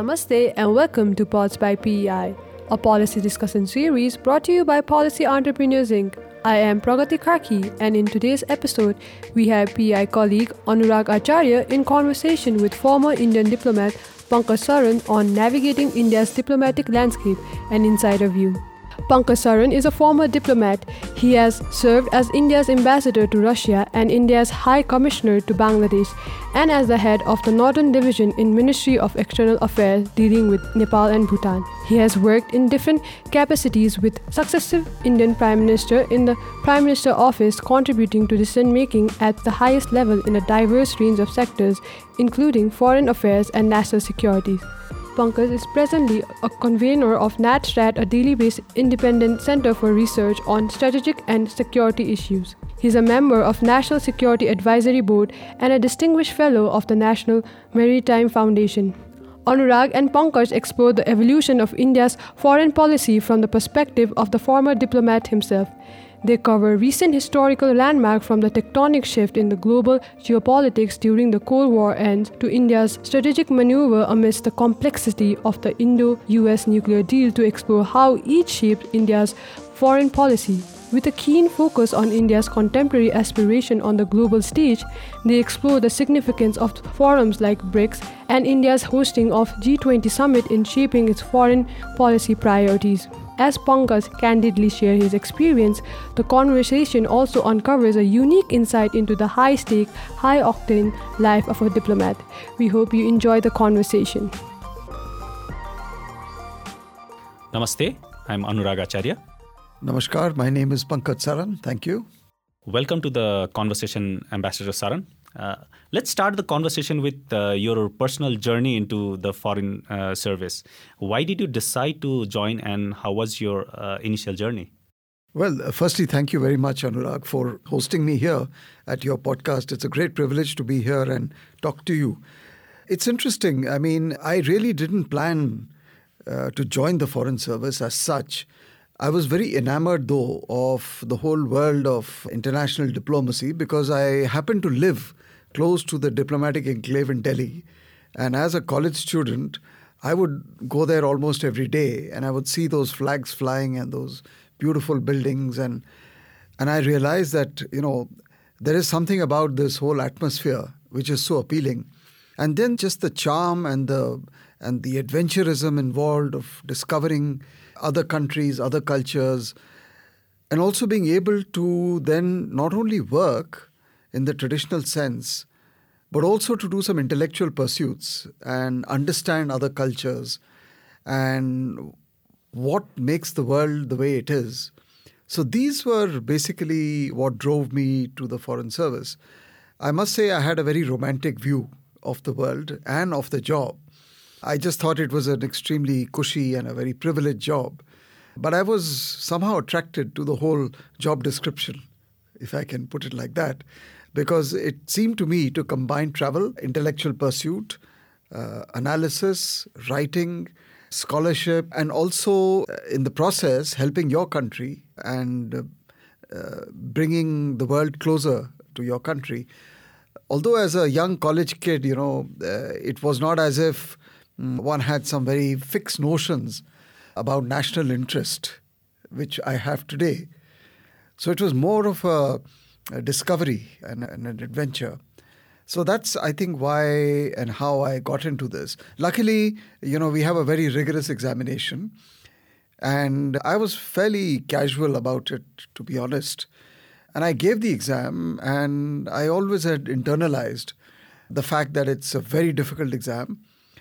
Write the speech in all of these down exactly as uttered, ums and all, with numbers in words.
Namaste and welcome to Pods by P E I, a policy discussion series brought to you by Policy Entrepreneurs Incorporated. I am Pragati Karki, and in today's episode, we have P E I colleague Anurag Acharya in conversation with former Indian diplomat Pankaj Saran on navigating India's diplomatic landscape and insider view. Pankaj Saran is a former diplomat. He has served as India's ambassador to Russia and India's High Commissioner to Bangladesh, and as the head of the Northern Division in Ministry of External Affairs dealing with Nepal and Bhutan. He has worked in different capacities with successive Indian Prime Minister in the Prime Minister office, contributing to decision-making at the highest level in a diverse range of sectors, including foreign affairs and national security. Pankaj is presently a convener of NatStrat, a Delhi-based independent center for research on strategic and security issues. He is a member of National Security Advisory Board and a distinguished fellow of the National Maritime Foundation. Anurag and Pankaj explore the evolution of India's foreign policy from the perspective of the former diplomat himself. They cover recent historical landmarks from the tectonic shift in the global geopolitics during the Cold War end to India's strategic maneuver amidst the complexity of the Indo-U S nuclear deal to explore how each shaped India's foreign policy. With a keen focus on India's contemporary aspiration on the global stage, they explore the significance of forums like BRICS and India's hosting of G twenty summit in shaping its foreign policy priorities. As Pankaj candidly shares his experience, the conversation also uncovers a unique insight into the high-stake, high-octane life of a diplomat. We hope you enjoy the conversation. Namaste, I'm Anurag Acharya. Namaskar, my name is Pankaj Saran. Thank you. Welcome to the conversation, Ambassador Saran. Uh, let's start the conversation with uh, your personal journey into the foreign uh, service. Why did you decide to join and how was your uh, initial journey? Well, uh, firstly, thank you very much, Anurag, for hosting me here at your podcast. It's a great privilege to be here and talk to you. It's interesting. I mean, I really didn't plan uh, to join the foreign service as such. I was very enamored, though, of the whole world of international diplomacy because I happened to live close to the diplomatic enclave in Delhi. And as a college student, I would go there almost every day and I would see those flags flying and those beautiful buildings. And and I realized that, you know, there is something about this whole atmosphere which is so appealing. And then just the charm and the and the adventurism involved of discovering other countries, other cultures, and also being able to then not only work in the traditional sense, but also to do some intellectual pursuits and understand other cultures and what makes the world the way it is. So these were basically what drove me to the foreign service. I must say I had a very romantic view of the world and of the job. I just thought it was an extremely cushy and a very privileged job. But I was somehow attracted to the whole job description, if I can put it like that, because it seemed to me to combine travel, intellectual pursuit, uh, analysis, writing, scholarship, and also uh, in the process helping your country and uh, uh, bringing the world closer to your country. Although as a young college kid, you know, uh, it was not as if mm, one had some very fixed notions about national interest, which I have today. So it was more of a, a discovery and, and an adventure. So that's, I think, why and how I got into this. Luckily, you know, we have a very rigorous examination. And I was fairly casual about it, to be honest. And I gave the exam, and I always had internalized the fact that it's a very difficult exam.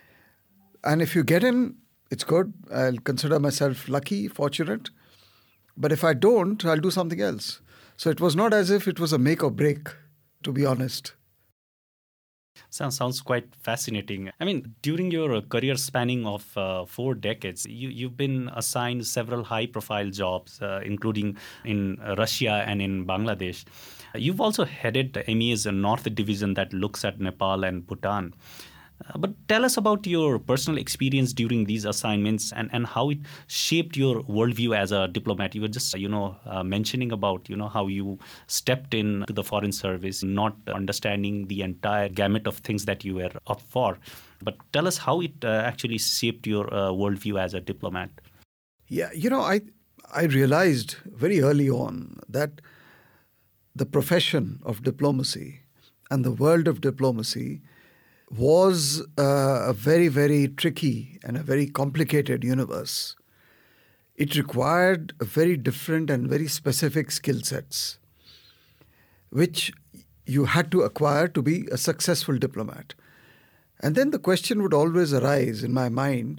And if you get in, it's good. I'll consider myself lucky, fortunate. But if I don't, I'll do something else. So it was not as if it was a make or break, to be honest. Sounds sounds quite fascinating. I mean, during your career spanning of uh, four decades, you, you've been assigned several high-profile jobs, uh, including in Russia and in Bangladesh. You've also headed the M E A's North Division that looks at Nepal and Bhutan. Uh, but tell us about your personal experience during these assignments and, and how it shaped your worldview as a diplomat. You were just, you know, uh, mentioning about, you know, how you stepped in to the Foreign Service, not understanding the entire gamut of things that you were up for. But tell us how it uh, actually shaped your uh, worldview as a diplomat. Yeah, you know, I I realized very early on that the profession of diplomacy and the world of diplomacy was uh, a very, very tricky and a very complicated universe. It required a very different and very specific skill sets, which you had to acquire to be a successful diplomat. And then the question would always arise in my mind,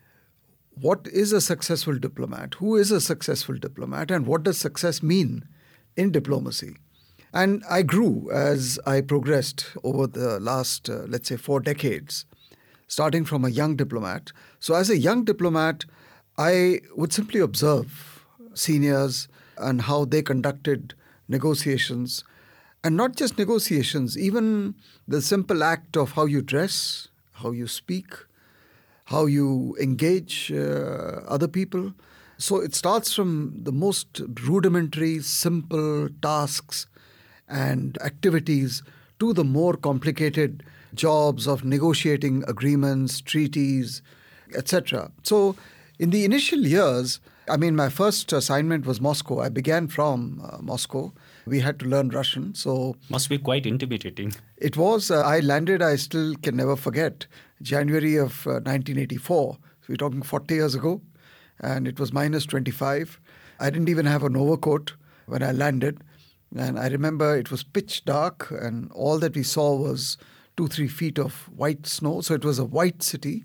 what is a successful diplomat? Who is a successful diplomat? And what does success mean in diplomacy? And I grew as I progressed over the last, uh, let's say, four decades, starting from a young diplomat. So as a young diplomat, I would simply observe seniors and how they conducted negotiations. And not just negotiations, even the simple act of how you dress, how you speak, how you engage uh, other people. So it starts from the most rudimentary, simple tasks and activities to the more complicated jobs of negotiating agreements, treaties, et cetera. So in the initial years, I mean, my first assignment was Moscow. I began from uh, Moscow. We had to learn Russian. So must be quite intimidating. It was. Uh, I landed, I still can never forget, January of uh, nineteen eighty-four. So we're talking forty years ago. And it was minus twenty-five. I didn't even have an overcoat when I landed. And I remember it was pitch dark and all that we saw was two, three feet of white snow. So it was a white city.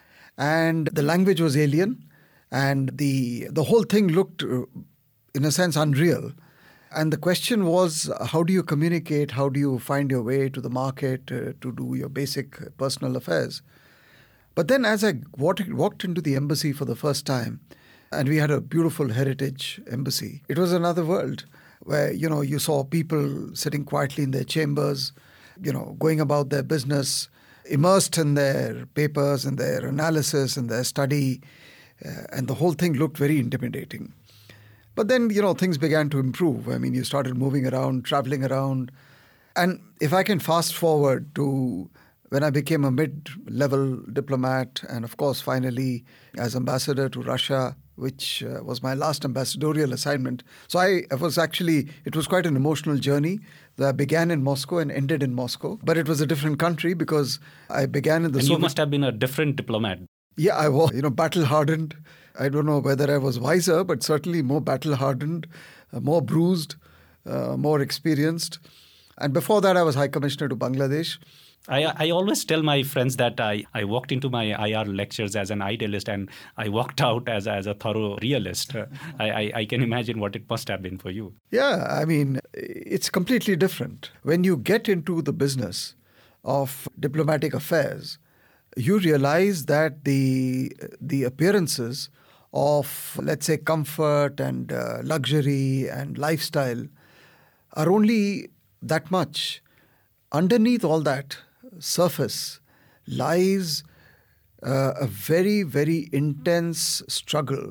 And the language was alien. And the the whole thing looked, uh, in a sense, unreal. And the question was, how do you communicate? How do you find your way to the market uh, to do your basic personal affairs? But then as I walked, walked into the embassy for the first time, and we had a beautiful heritage embassy, it was another world where, you know, you saw people sitting quietly in their chambers, you know, going about their business, immersed in their papers and their analysis and their study. Uh, and the whole thing looked very intimidating. But then, you know, things began to improve. I mean, you started moving around, traveling around. And if I can fast forward to when I became a mid-level diplomat and, of course, finally as ambassador to Russia, which uh, was my last ambassadorial assignment. So I, I was actually, it was quite an emotional journey that began in Moscow and ended in Moscow. But it was a different country because I began in the and Soviet... you must have been a different diplomat. Yeah, I was, you know, battle-hardened. I don't know whether I was wiser, but certainly more battle-hardened, uh, more bruised, uh, more experienced. And before that, I was High Commissioner to Bangladesh. I, I always tell my friends that I, I walked into my I R lectures as an idealist and I walked out as, as a thorough realist. Uh, I, I, I can imagine what it must have been for you. Yeah, I mean, it's completely different. When you get into the business of diplomatic affairs, you realize that the the appearances of, let's say, comfort and uh, luxury and lifestyle are only that much. Underneath all that surface lies uh, a very, very intense struggle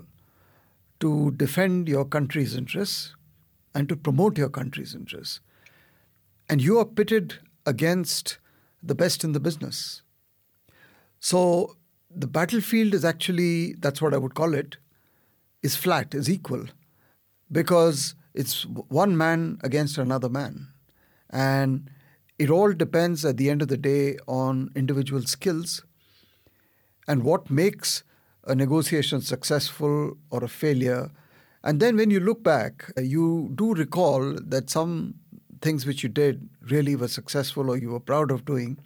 to defend your country's interests and to promote your country's interests. And you are pitted against the best in the business. So the battlefield is actually, that's what I would call it, is flat, is equal. Because it's one man against another man. And it all depends at the end of the day on individual skills and what makes a negotiation successful or a failure. And then when you look back, you do recall that some things which you did really were successful or you were proud of doing.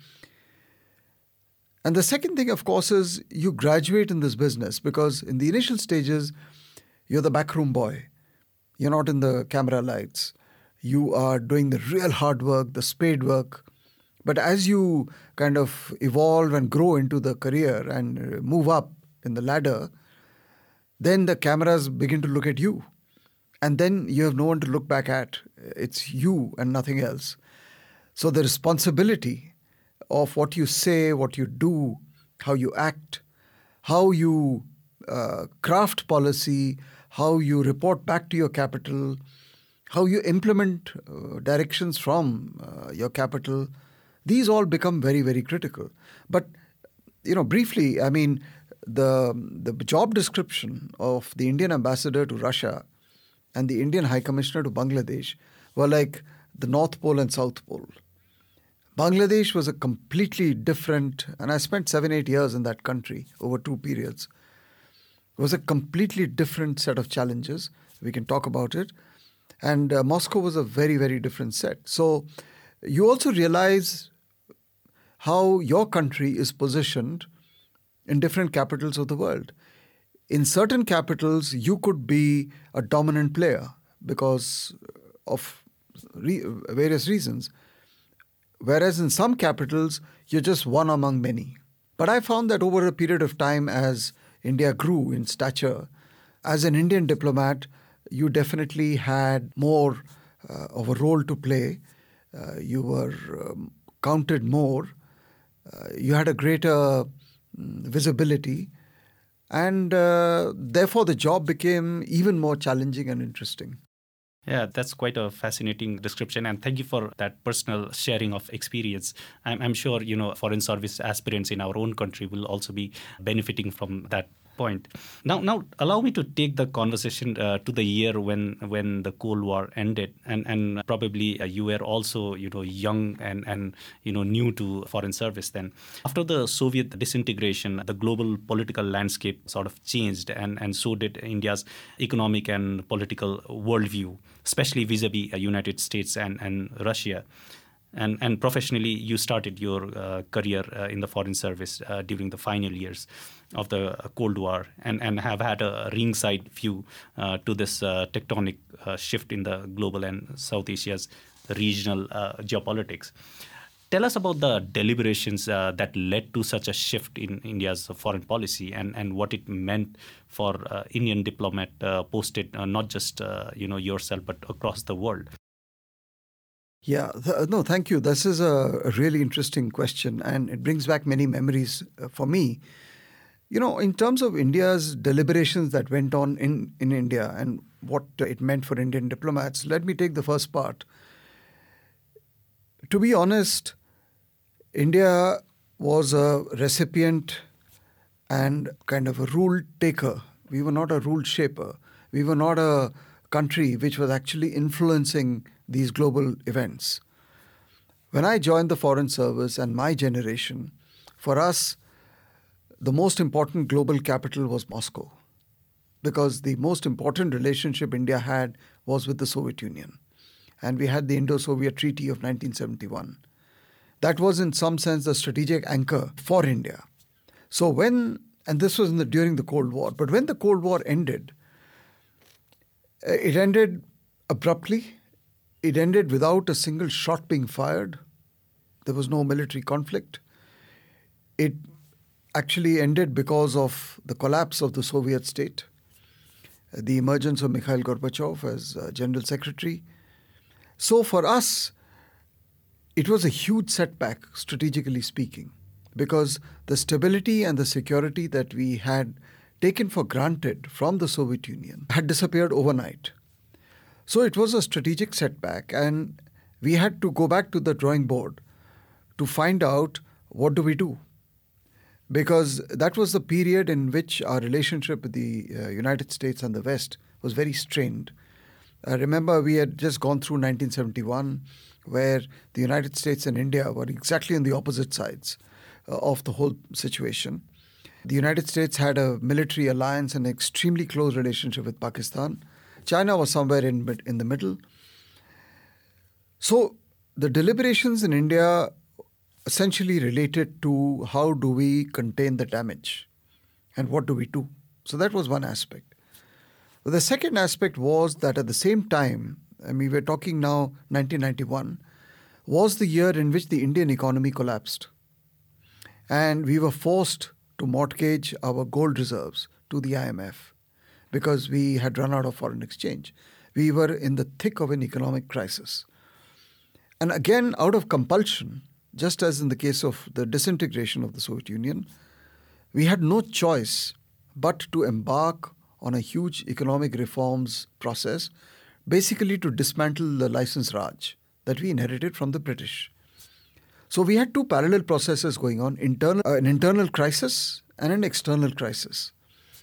And the second thing, of course, is you graduate in this business because in the initial stages, you're the backroom boy. You're not in the camera lights. You are doing the real hard work, the spade work. But as you kind of evolve and grow into the career and move up in the ladder, then the cameras begin to look at you. And then you have no one to look back at. It's you and nothing else. So the responsibility of what you say, what you do, how you act, how you uh, craft policy, how you report back to your capital, how you implement uh, directions from uh, your capital. These all become very, very critical. But, you know, briefly, I mean, the the job description of the Indian ambassador to Russia and the Indian High Commissioner to Bangladesh were like the North Pole and South Pole. Bangladesh was a completely different, and I spent seven, eight years in that country over two periods. It was a completely different set of challenges. We can talk about it. And uh, Moscow was a very, very different set. So you also realize how your country is positioned in different capitals of the world. In certain capitals, you could be a dominant player because of re- various reasons. Whereas in some capitals, you're just one among many. But I found that over a period of time, as India grew in stature, as an Indian diplomat, you definitely had more uh, of a role to play. Uh, you were um, counted more. Uh, you had a greater mm, visibility. And uh, therefore, the job became even more challenging and interesting. Yeah, that's quite a fascinating description, and thank you for that personal sharing of experience. I'm, I'm sure, you know, foreign service aspirants in our own country will also be benefiting from that point. Now, now allow me to take the conversation uh, to the year when when the Cold War ended, and and probably uh, you were also, you know, young and and you know new to foreign service then. After the Soviet disintegration, the global political landscape sort of changed, and and so did India's economic and political worldview, especially vis-a-vis uh, United States and and Russia. And and professionally, you started your uh, career uh, in the foreign service uh, during the final years of the Cold War, and, and have had a ringside view uh, to this uh, tectonic uh, shift in the global and South Asia's regional uh, geopolitics. Tell us about the deliberations uh, that led to such a shift in India's foreign policy, and, and what it meant for uh, Indian diplomat uh, posted uh, not just uh, you know yourself but across the world. Yeah, th- no, thank you. This is a, a really interesting question, and it brings back many memories uh, for me. You know, in terms of India's deliberations that went on in, in India and what it meant for Indian diplomats, let me take the first part. To be honest, India was a recipient and kind of a rule taker. We were not a rule shaper. We were not a country which was actually influencing these global events. When I joined the Foreign Service and my generation, for us, the most important global capital was Moscow, because the most important relationship India had was with the Soviet Union. And we had the Indo-Soviet Treaty of nineteen seventy-one. That was in some sense the strategic anchor for India. So when, and this was in the, during the Cold War, but when the Cold War ended, it ended abruptly. It ended without a single shot being fired. There was no military conflict. It actually ended because of the collapse of the Soviet state, the emergence of Mikhail Gorbachev as uh, General Secretary. So for us, it was a huge setback, strategically speaking, because the stability and the security that we had taken for granted from the Soviet Union had disappeared overnight. So it was a strategic setback, and we had to go back to the drawing board to find out what do we do. Because that was the period in which our relationship with the uh, United States and the West was very strained. I remember we had just gone through nineteen seventy-one, where the United States and India were exactly on the opposite sides uh, of the whole situation. The United States had a military alliance and an extremely close relationship with Pakistan. China was somewhere in, in the middle. So the deliberations in India essentially related to how do we contain the damage and what do we do. So that was one aspect. But the second aspect was that at the same time, I mean, we're talking now nineteen ninety-one, was the year in which the Indian economy collapsed. And we were forced to mortgage our gold reserves to the I M F because we had run out of foreign exchange. We were in the thick of an economic crisis. And again, out of compulsion, just as in the case of the disintegration of the Soviet Union, we had no choice but to embark on a huge economic reforms process, basically to dismantle the license Raj that we inherited from the British. So we had two parallel processes going on, internal, uh, an internal crisis and an external crisis.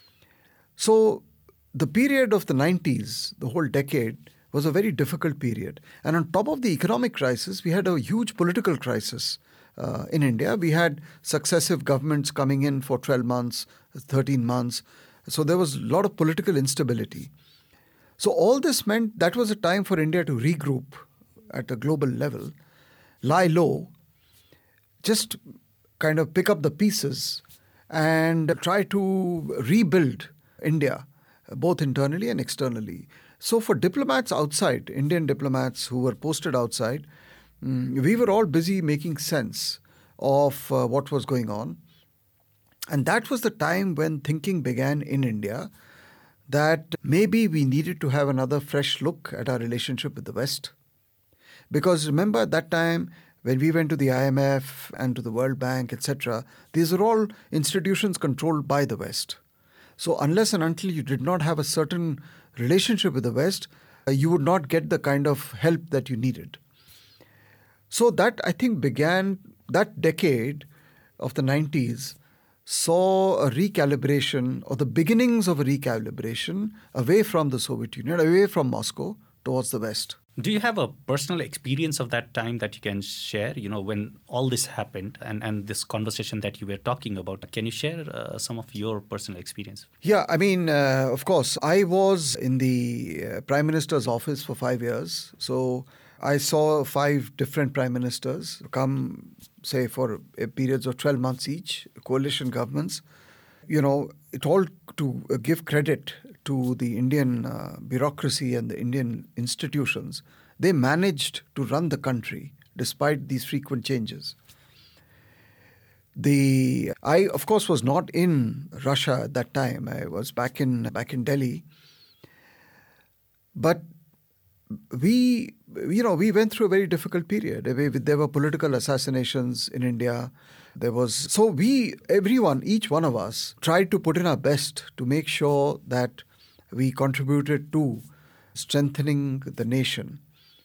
So the period of the nineties, the whole decade, was a very difficult period. And on top of the economic crisis, we had a huge political crisis uh, in India. We had successive governments coming in for twelve months, thirteen months. So there was a lot of political instability. So all this meant that was a time for India to regroup at a global level, lie low, just kind of pick up the pieces and try to rebuild India, both internally and externally. So for diplomats outside, Indian diplomats who were posted outside, mm, we were all busy making sense of uh, what was going on. And that was the time when thinking began in India that maybe we needed to have another fresh look at our relationship with the West. Because remember at that time, when we went to the I M F and to the World Bank, et cetera, these are all institutions controlled by the West. So unless and until you did not have a certain relationship with the West, uh, you would not get the kind of help that you needed. So that, I think, began, that decade of the nineties saw a recalibration or the beginnings of a recalibration away from the Soviet Union, away from Moscow towards the West. Do you have a personal experience of that time that you can share, you know, when all this happened and, and this conversation that you were talking about? Can you share uh, some of your personal experience? Yeah, I mean, uh, of course, I was in the uh, Prime Minister's office for five years. So I saw five different Prime Ministers come, say, for periods of twelve months each, coalition governments. You know, it all to give credit to the Indian uh, bureaucracy and the Indian institutions. They managed to run the country despite these frequent changes. The I, of course, was not in Russia at that time. I was back in back in Delhi. But we, you know, we went through a very difficult period. There were political assassinations in India. There was, so we, everyone, each one of us tried to put in our best to make sure that we contributed to strengthening the nation.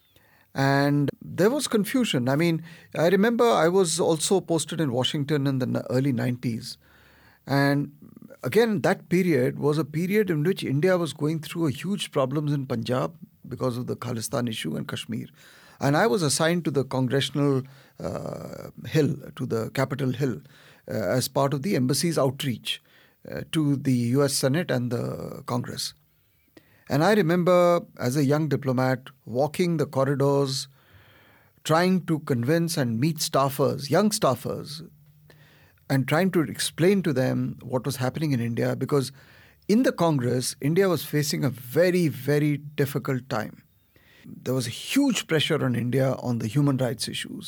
And there was confusion. I mean, I remember I was also posted in Washington in the early nineties. And again, that period was a period in which India was going through a huge problems in Punjab because of the Khalistan issue and Kashmir. And I was assigned to the Congressional uh, Hill, to the Capitol Hill, uh, as part of the embassy's outreach uh, to the U S Senate and the Congress. And I remember as a young diplomat walking the corridors, trying to convince and meet staffers, young staffers, and trying to explain to them what was happening in India, because in the Congress, India was facing a very, very difficult time. There was a huge pressure on India on the human rights issues,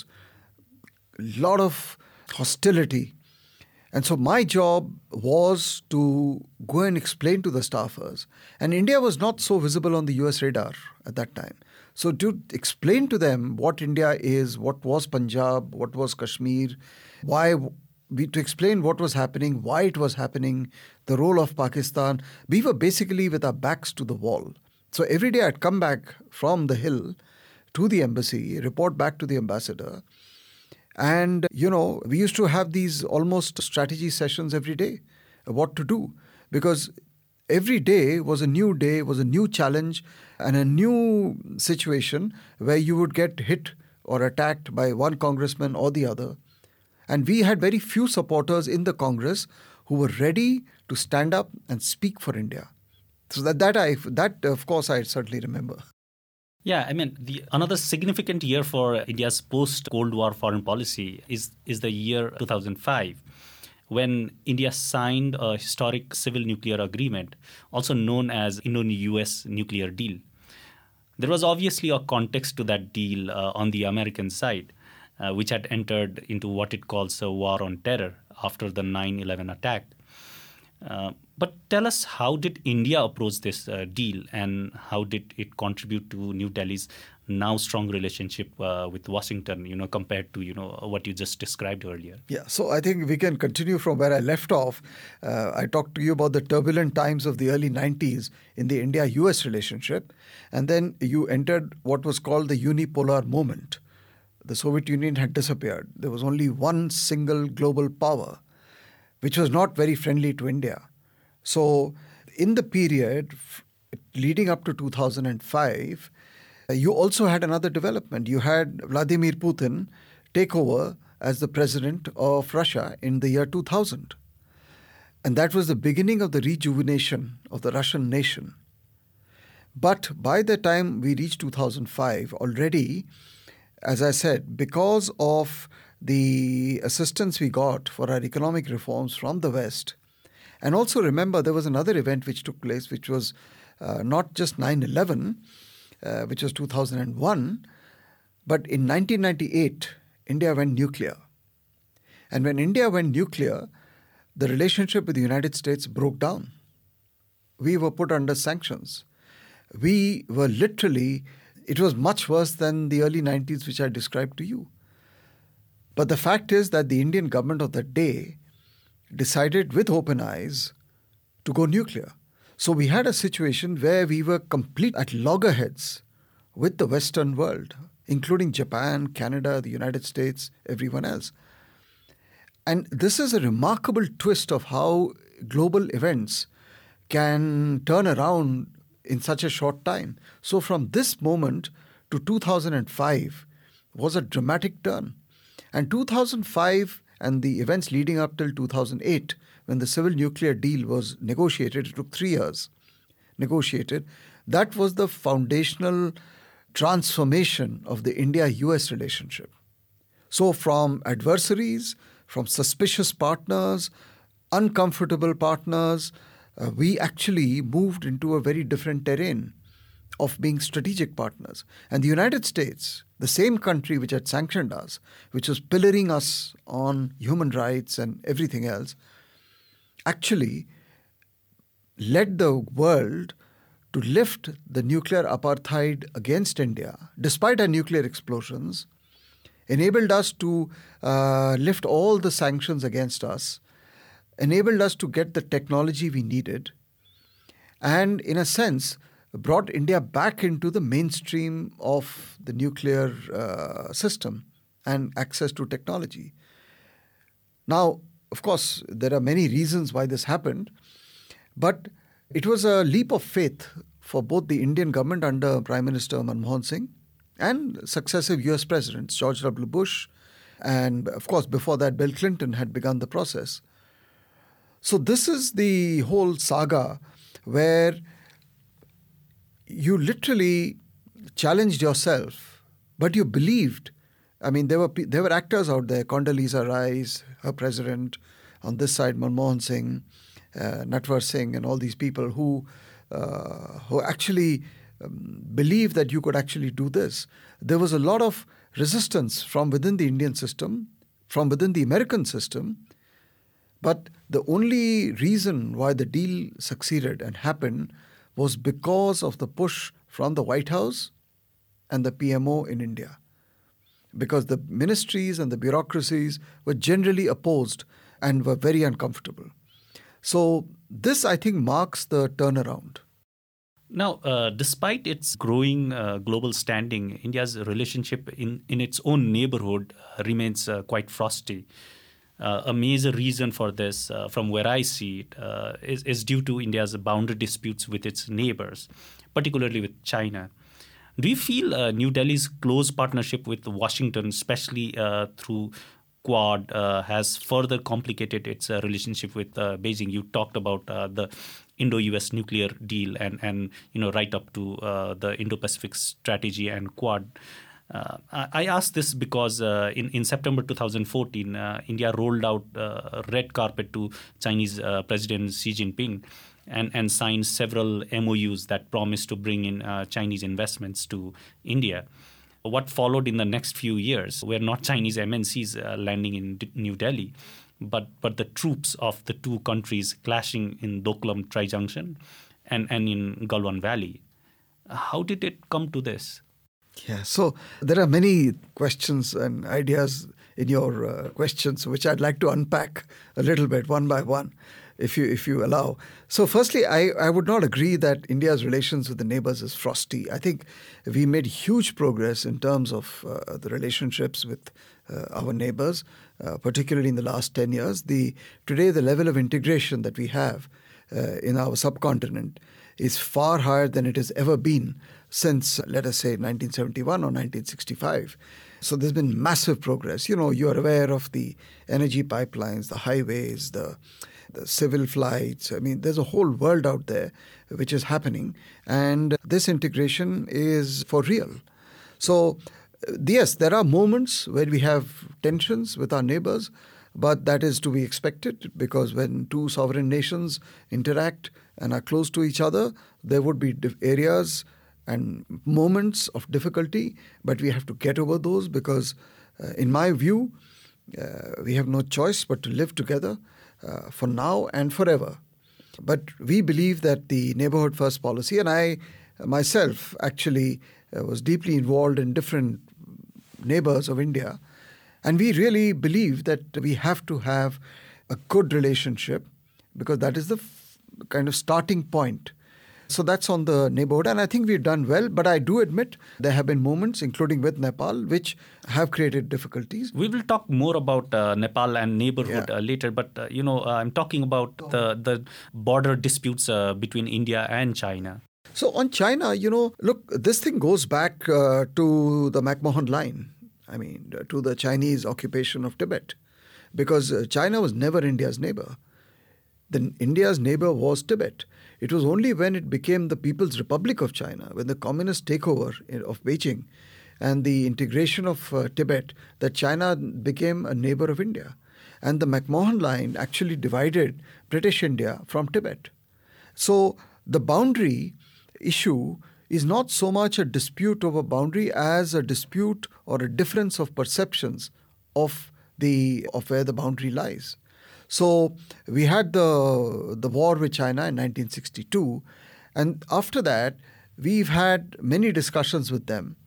a lot of hostility. And so my job was to go and explain to the staffers. And India was not so visible on the U S radar at that time. So to explain to them what India is, what was Punjab, what was Kashmir, why we, to explain what was happening, why it was happening, the role of Pakistan, we were basically with our backs to the wall. So every day I'd come back from the Hill to the embassy, report back to the ambassador. And, you know, we used to have these almost strategy sessions every day, what to do. Because every day was a new day, was a new challenge and a new situation where you would get hit or attacked by one congressman or the other. And we had very few supporters in the Congress who were ready to stand up and speak for India. So that, that, I, that of course, I certainly remember. Yeah, I mean, the, another significant year for India's post-Cold War foreign policy is, is the year two thousand five, when India signed a historic civil nuclear agreement, also known as Indo-U S nuclear deal. There was obviously a context to that deal uh, on the American side, uh, which had entered into what it calls a war on terror after the nine eleven attack. Uh, But tell us, how did India approach this uh, deal, and how did it contribute to New Delhi's now strong relationship uh, with Washington, you know, compared to, you know, what you just described earlier? Yeah, so I think we can continue from where I left off. Uh, I talked to you about the turbulent times of the early nineties in the India-U S relationship, and then you entered what was called the unipolar moment. The Soviet Union had disappeared. There was only one single global power, which was not very friendly to India. So in the period leading up to two thousand five, you also had another development. You had Vladimir Putin take over as the president of Russia in the year two thousand. And that was the beginning of the rejuvenation of the Russian nation. But by the time we reached two thousand five, already, as I said, because of the assistance we got for our economic reforms from the West, and also remember, there was another event which took place, which was uh, not just nine eleven, uh, which was two thousand one, but in nineteen ninety-eight, India went nuclear. And when India went nuclear, the relationship with the United States broke down. We were put under sanctions. We were literally, it was much worse than the early nineties, which I described to you. But the fact is that the Indian government of that day decided with open eyes to go nuclear. So we had a situation where we were complete at loggerheads with the Western world, including Japan, Canada, the United States, everyone else. And this is a remarkable twist of how global events can turn around in such a short time. So from this moment to two thousand five was a dramatic turn. And two thousand five and the events leading up till two thousand eight, when the civil nuclear deal was negotiated, it took three years negotiated, that was the foundational transformation of the India-U S relationship. So from adversaries, from suspicious partners, uncomfortable partners, uh, we actually moved into a very different terrain of being strategic partners. And the United States, the same country which had sanctioned us, which was pillaring us on human rights and everything else, actually led the world to lift the nuclear apartheid against India, despite our nuclear explosions, enabled us to uh, lift all the sanctions against us, enabled us to get the technology we needed, and in a sense, brought India back into the mainstream of the nuclear uh, system and access to technology. Now, of course, there are many reasons why this happened, but it was a leap of faith for both the Indian government under Prime Minister Manmohan Singh and successive U S presidents, George W. Bush, and of course, before that, Bill Clinton had begun the process. So this is the whole saga where you literally challenged yourself, but you believed. I mean, there were there were actors out there, Condoleezza Rice, her president, on this side, Manmohan Singh, uh, Natwar Singh, and all these people who uh, who actually um, believed that you could actually do this. There was a lot of resistance from within the Indian system, from within the American system, but the only reason why the deal succeeded and happened was because of the push from the White House and the P M O in India. Because the ministries and the bureaucracies were generally opposed and were very uncomfortable. So this, I think, marks the turnaround. Now, uh, despite its growing uh, global standing, India's relationship in, in its own neighborhood uh, remains uh, quite frosty. Uh, a major reason for this, uh, from where I see it, uh, is, is due to India's boundary disputes with its neighbors, particularly with China. Do you feel uh, New Delhi's close partnership with Washington, especially uh, through Quad, uh, has further complicated its uh, relationship with uh, Beijing? You talked about uh, the Indo-U S nuclear deal and, and you know right up to uh, the Indo-Pacific strategy and Quad. Uh, I ask this because uh, in, in September two thousand fourteen, uh, India rolled out uh, red carpet to Chinese uh, President Xi Jinping and, and signed several M O Us that promised to bring in uh, Chinese investments to India. What followed in the next few years were not Chinese M N Cs uh, landing in D- New Delhi, but but the troops of the two countries clashing in Doklam Tri-Junction and, and in Galwan Valley. How did it come to this? Yeah, so there are many questions and ideas in your uh, questions, which I'd like to unpack a little bit one by one, if you if you allow. So firstly, I, I would not agree that India's relations with the neighbors is frosty. I think we made huge progress in terms of uh, the relationships with uh, our neighbors, uh, particularly in the last ten years. The Today, the level of integration that we have uh, in our subcontinent is far higher than it has ever been since, let us say, nineteen seventy-one or nineteen sixty-five. So there's been massive progress. You know, you're aware of the energy pipelines, the highways, the, the civil flights. I mean, there's a whole world out there which is happening. And this integration is for real. So, yes, there are moments where we have tensions with our neighbors, but that is to be expected, because when two sovereign nations interact and are close to each other, there would be areas and moments of difficulty, but we have to get over those because, uh, in my view, uh, we have no choice but to live together uh, for now and forever. But we believe that the neighborhood first policy, and I myself actually uh, was deeply involved in different neighbors of India, and we really believe that we have to have a good relationship because that is the f- kind of starting point. So that's on the neighborhood, and I think we've done well. But I do admit there have been moments, including with Nepal, which have created difficulties. We will talk more about uh, Nepal and neighborhood Yeah. uh, later. But, uh, you know, uh, I'm talking about the, the border disputes uh, between India and China. So on China, you know, look, this thing goes back uh, to the McMahon Line. I mean, to the Chinese occupation of Tibet, because uh, China was never India's neighbor. Then India's neighbor was Tibet. It was only when it became the People's Republic of China, when the communist takeover of Beijing and the integration of uh, Tibet, that China became a neighbor of India. And the McMahon Line actually divided British India from Tibet. So the boundary issue is not so much a dispute over boundary as a dispute or a difference of perceptions of the of where the boundary lies. So we had the the war with China in nineteen sixty-two, and after that we've had many discussions with them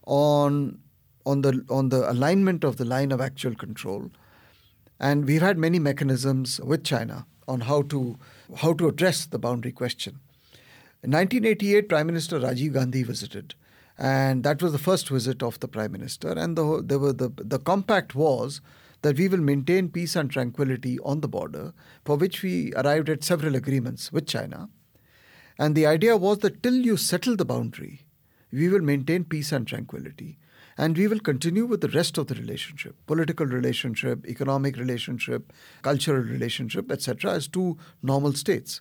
on on the on the alignment of the line of actual control, and we've had many mechanisms with China on how to how to address the boundary question. In nineteen eighty-eight, Prime Minister Rajiv Gandhi visited, and that was the first visit of the Prime Minister. And the there were the the compact was that we will maintain peace and tranquility on the border, for which we arrived at several agreements with China. And the idea was that till you settle the boundary, we will maintain peace and tranquility. And we will continue with the rest of the relationship, political relationship, economic relationship, cultural relationship, et cetera, as two normal states.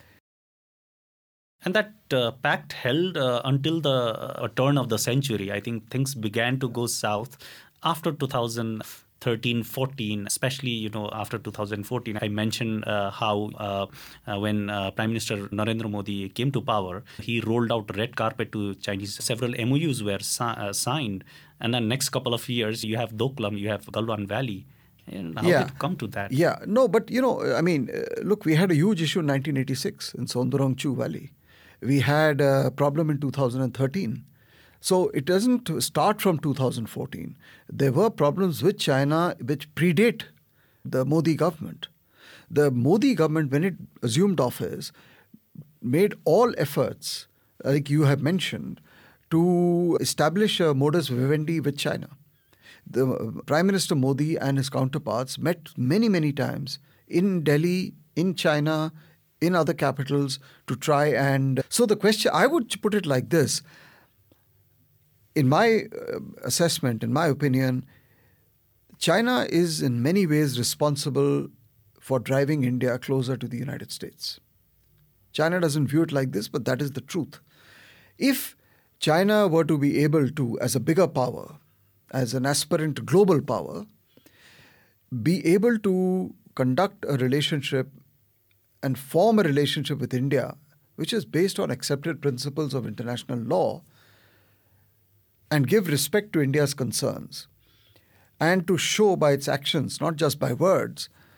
And that uh, pact held uh, until the uh, turn of the century. I think things began to go south after two thousand thirteen fourteen, especially, you know, after two thousand fourteen. I mentioned uh, how uh, uh, when uh, Prime Minister Narendra Modi came to power, he rolled out red carpet to Chinese. Several M O Us were si- uh, signed. And then next couple of years, you have Doklam, you have Galwan Valley. And how Yeah. did it come to that? Yeah, no, but, you know, I mean, uh, look, we had a huge issue in nineteen eighty-six in Sondorongchu Valley. We had a problem in two thousand thirteen. So it doesn't start from two thousand fourteen. There were problems with China which predate the Modi government. The Modi government, when it assumed office, made all efforts, like you have mentioned, to establish a modus vivendi with China. The Prime Minister Modi and his counterparts met many, many times in Delhi, in China, in other capitals to try and... So the question, I would put it like this. In my uh, assessment, in my opinion, China is in many ways responsible for driving India closer to the United States. China doesn't view it like this, but that is the truth. If China were to be able to, as a bigger power, as an aspirant global power, be able to conduct a relationship and form a relationship with India, which is based on accepted principles of international law, and give respect to India's concerns, and to show by its actions, not just by words,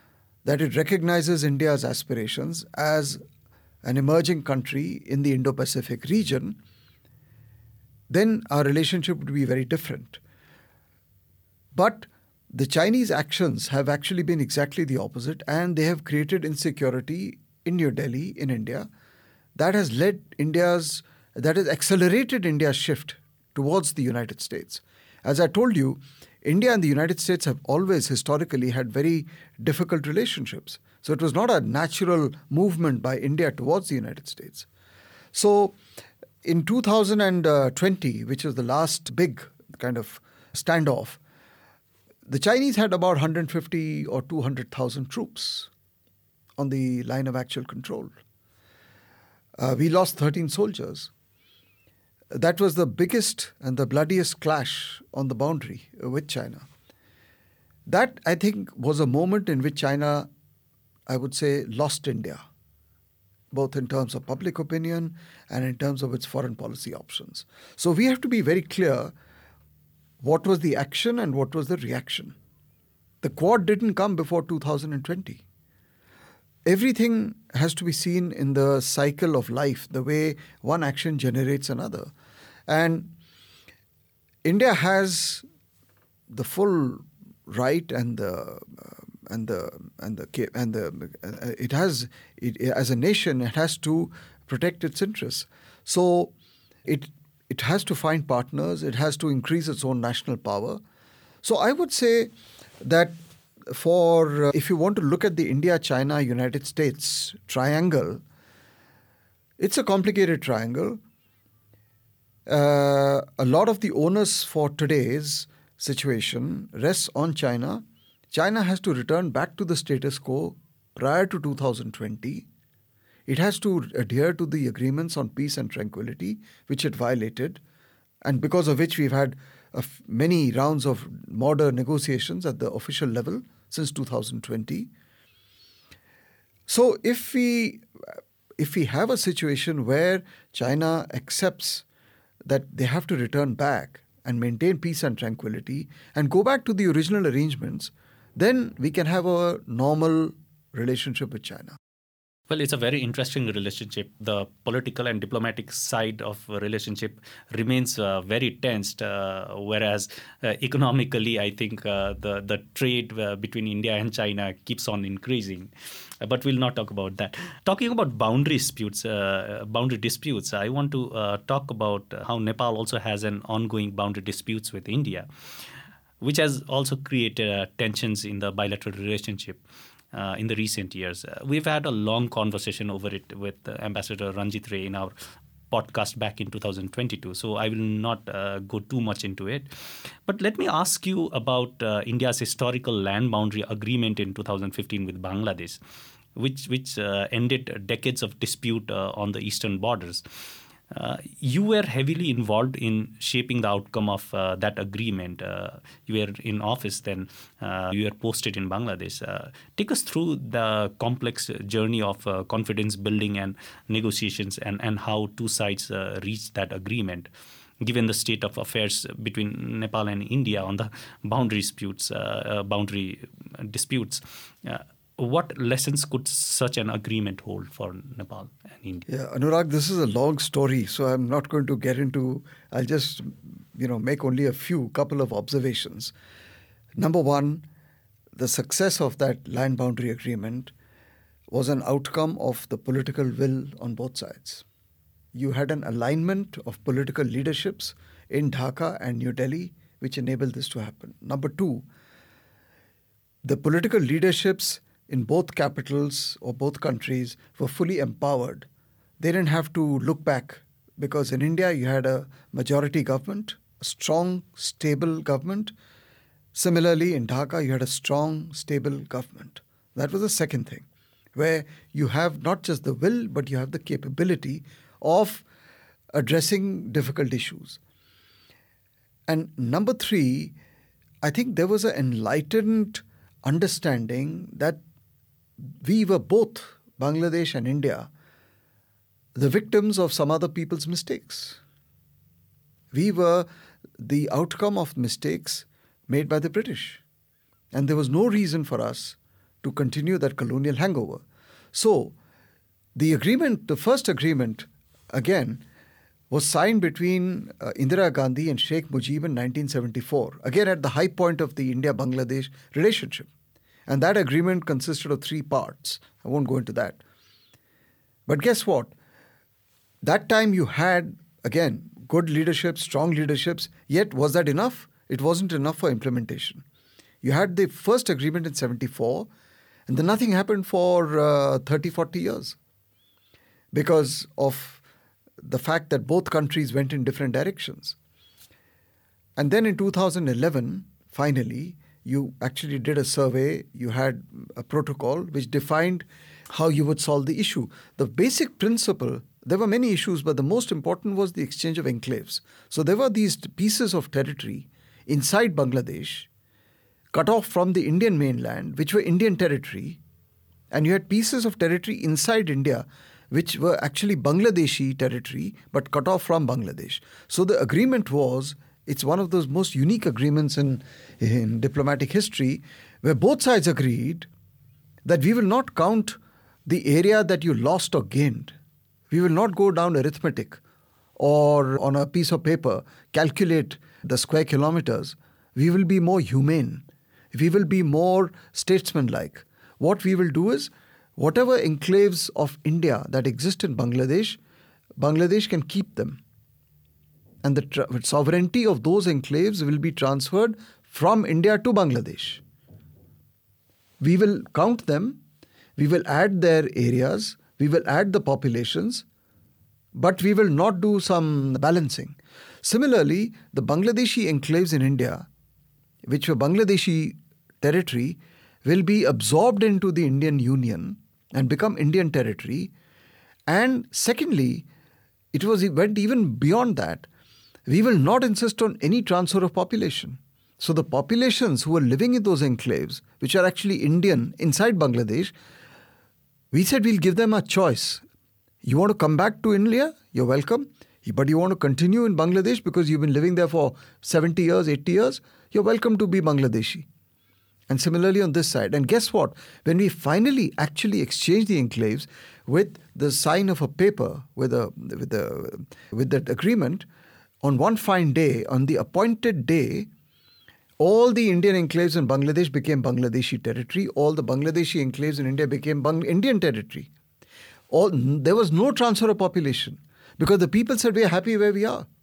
that it recognizes India's aspirations as an emerging country in the Indo-Pacific region, then our relationship would be very different. But the Chinese actions have actually been exactly the opposite, and they have created insecurity in New Delhi, in India, that has led India's, that has accelerated India's shift towards the United States. As I told you, India and the United States have always historically had very difficult relationships. So it was not a natural movement by India towards the United States. So in two thousand twenty, which was the last big kind of standoff, the Chinese had about one hundred fifty or two hundred thousand troops on the line of actual control. Uh, we lost thirteen soldiers. That was the biggest and the bloodiest clash on the boundary with China. That, I think, was a moment in which China, I would say, lost India, both in terms of public opinion and in terms of its foreign policy options. So we have to be very clear what was the action and what was the reaction. The Quad didn't come before two thousand twenty. Everything has to be seen in the cycle of life, the way one action generates another. And India has the full right and the uh, and the and the and the uh, it has it, as a nation it has to protect its interests. So it it has to find partners. It has to increase its own national power. So I would say that for uh, if you want to look at the India, China, United States triangle, it's a complicated triangle. Uh, a lot of the onus for today's situation rests on China. China has to return back to the status quo prior to two thousand twenty. It has to adhere to the agreements on peace and tranquility, which it violated, and because of which we've had uh, many rounds of modern negotiations at the official level since two thousand twenty. So if we if we have a situation where China accepts that they have to return back and maintain peace and tranquility and go back to the original arrangements, then we can have a normal relationship with China. Well, it's a very interesting relationship. The political and diplomatic side of a relationship remains uh, very tensed, uh, whereas uh, economically, I think uh, the, the trade uh, between India and China keeps on increasing. Uh, but we'll not talk about that. Talking about boundary disputes, uh, boundary disputes, I want to uh, talk about how Nepal also has an ongoing boundary disputes with India, which has also created uh, tensions in the bilateral relationship. Uh, in the recent years. Uh, we've had a long conversation over it with uh, Ambassador Ranjit Ray in our podcast back in two thousand twenty-two, so I will not uh, go too much into it. But let me ask you about uh, India's historical land boundary agreement in two thousand fifteen with Bangladesh, which, which uh, ended decades of dispute uh, on the eastern borders. Uh, you were heavily involved in shaping the outcome of uh, that agreement. Uh, you were in office then. Uh, you were posted in Bangladesh. Uh, take us through the complex journey of uh, confidence building and negotiations and, and how two sides uh, reached that agreement, given the state of affairs between Nepal and India on the boundary disputes. Uh, uh, boundary disputes. Uh, What lessons could such an agreement hold for Nepal and India? Yeah, Anurag, this is a long story, so I'm not going to get into, I'll just, you know, make only a few, couple of observations. Number one, the success of that land boundary agreement was an outcome of the political will on both sides. You had an alignment of political leaderships in Dhaka and New Delhi, which enabled this to happen. Number two, the political leaderships in both capitals or both countries were fully empowered. They didn't have to look back because in India you had a majority government, a strong, stable government. Similarly, in Dhaka you had a strong, stable government. That was the second thing, where you have not just the will, but you have the capability of addressing difficult issues. And number three, I think there was an enlightened understanding that we were both, Bangladesh and India, the victims of some other people's mistakes. We were the outcome of mistakes made by the British. And there was no reason for us to continue that colonial hangover. So the agreement, the first agreement, again, was signed between uh, Indira Gandhi and Sheikh Mujib in nineteen seventy-four, again at the high point of the India-Bangladesh relationship. And that agreement consisted of three parts. I won't go into that. But guess what? That time you had, again, good leadership, strong leaderships, yet was that enough? It wasn't enough for implementation. You had the first agreement in seventy-four, and then nothing happened for uh, thirty, forty years because of the fact that both countries went in different directions. And then in two thousand eleven, finally, you actually did a survey, you had a protocol which defined how you would solve the issue. The basic principle, there were many issues, but the most important was the exchange of enclaves. So there were these pieces of territory inside Bangladesh, cut off from the Indian mainland, which were Indian territory, and you had pieces of territory inside India, which were actually Bangladeshi territory, but cut off from Bangladesh. So the agreement was, it's one of those most unique agreements in, in diplomatic history, where both sides agreed that we will not count the area that you lost or gained. We will not go down arithmetic or on a piece of paper calculate the square kilometers. We will be more humane. We will be more statesmanlike. What we will do is, whatever enclaves of India that exist in Bangladesh, Bangladesh can keep them. And the tra- sovereignty of those enclaves will be transferred from India to Bangladesh. We will count them, we will add their areas, we will add the populations, but we will not do some balancing. Similarly, the Bangladeshi enclaves in India, which were Bangladeshi territory, will be absorbed into the Indian Union and become Indian territory. And secondly, it was it went even beyond that. We will not insist on any transfer of population. So the populations who are living in those enclaves, which are actually Indian inside Bangladesh, we said we'll give them a choice. You want to come back to India? You're welcome. But you want to continue in Bangladesh because you've been living there for seventy years, eighty years? You're welcome to be Bangladeshi. And similarly on this side. And guess what? When we finally actually exchange the enclaves with the sign of a paper, with a with the with that agreement, on one fine day, on the appointed day, all the Indian enclaves in Bangladesh became Bangladeshi territory. All the Bangladeshi enclaves in India became Bang- Indian territory. All, there was no transfer of population because the people said, we are happy where we are.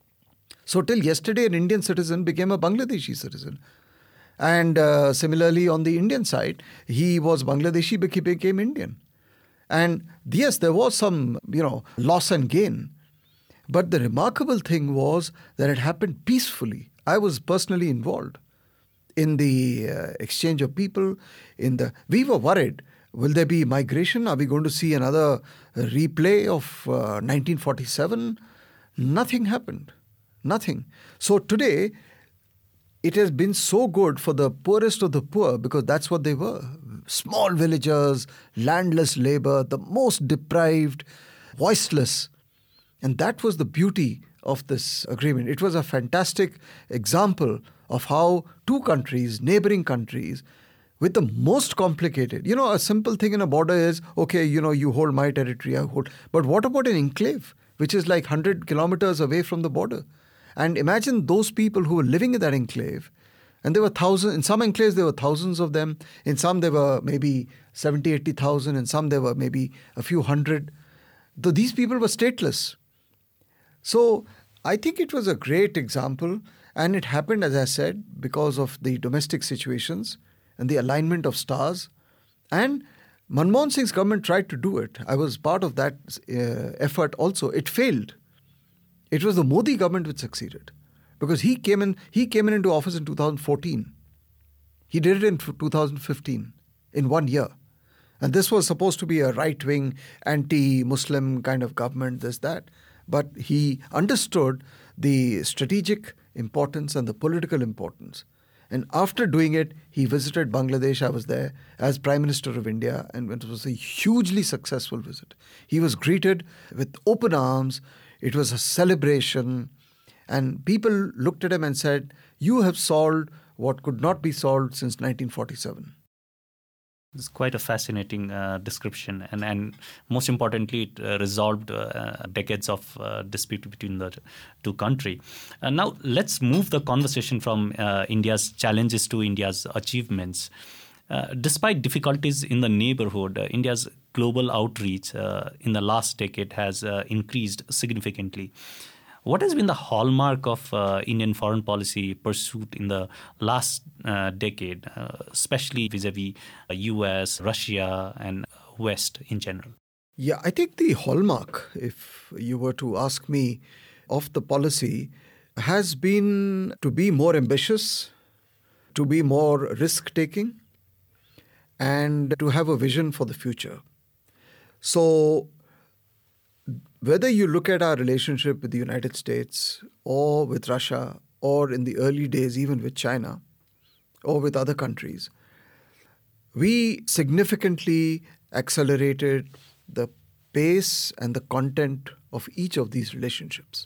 So till yesterday, an Indian citizen became a Bangladeshi citizen. And uh, similarly, on the Indian side, he was Bangladeshi, but he became Indian. And yes, there was some, you know, loss and gain. But the remarkable thing was that it happened peacefully. I was personally involved in the uh, exchange of people. In the we were worried, will there be migration? Are we going to see another replay of uh, nineteen forty-seven? Nothing happened. Nothing. So today, it has been so good for the poorest of the poor because that's what they were. Small villagers, landless labor, the most deprived, voiceless. And that was the beauty of this agreement. It was a fantastic example of how two countries, neighboring countries, with the most complicated, you know, a simple thing in a border is, okay, you know, you hold my territory, I hold. But what about an enclave, which is like one hundred kilometers away from the border? And imagine those people who were living in that enclave, and there were thousands, in some enclaves there were thousands of them, in some there were maybe seventy, eighty thousand, in some there were maybe a few hundred. Though these people were stateless. So I think it was a great example, and it happened, as I said, because of the domestic situations and the alignment of stars. And Manmohan Singh's government tried to do it. I was part of that uh, effort also. It failed. It was the Modi government which succeeded because he came in. He came in into office in two thousand fourteen. He did it in two thousand fifteen, in one year. And this was supposed to be a right-wing, anti-Muslim kind of government, this, that. But he understood the strategic importance and the political importance. And after doing it, he visited Bangladesh. I was there as Prime Minister of India, and it was a hugely successful visit. He was greeted with open arms. It was a celebration. And people looked at him and said, you have solved what could not be solved since nineteen forty-seven. It's quite a fascinating uh, description, and, and most importantly, it uh, resolved uh, decades of uh, dispute between the two countries. Uh, now, let's move the conversation from uh, India's challenges to India's achievements. Uh, despite difficulties in the neighborhood, uh, India's global outreach uh, in the last decade has uh, increased significantly. What has been the hallmark of uh, Indian foreign policy pursuit in the last uh, decade, uh, especially vis-a-vis uh, U S, Russia, and West in general? Yeah, I think the hallmark, if you were to ask me, of the policy has been to be more ambitious, to be more risk-taking, and to have a vision for the future. So whether you look at our relationship with the United States or with Russia, or in the early days even with China or with other countries, we significantly accelerated the pace and the content of each of these relationships.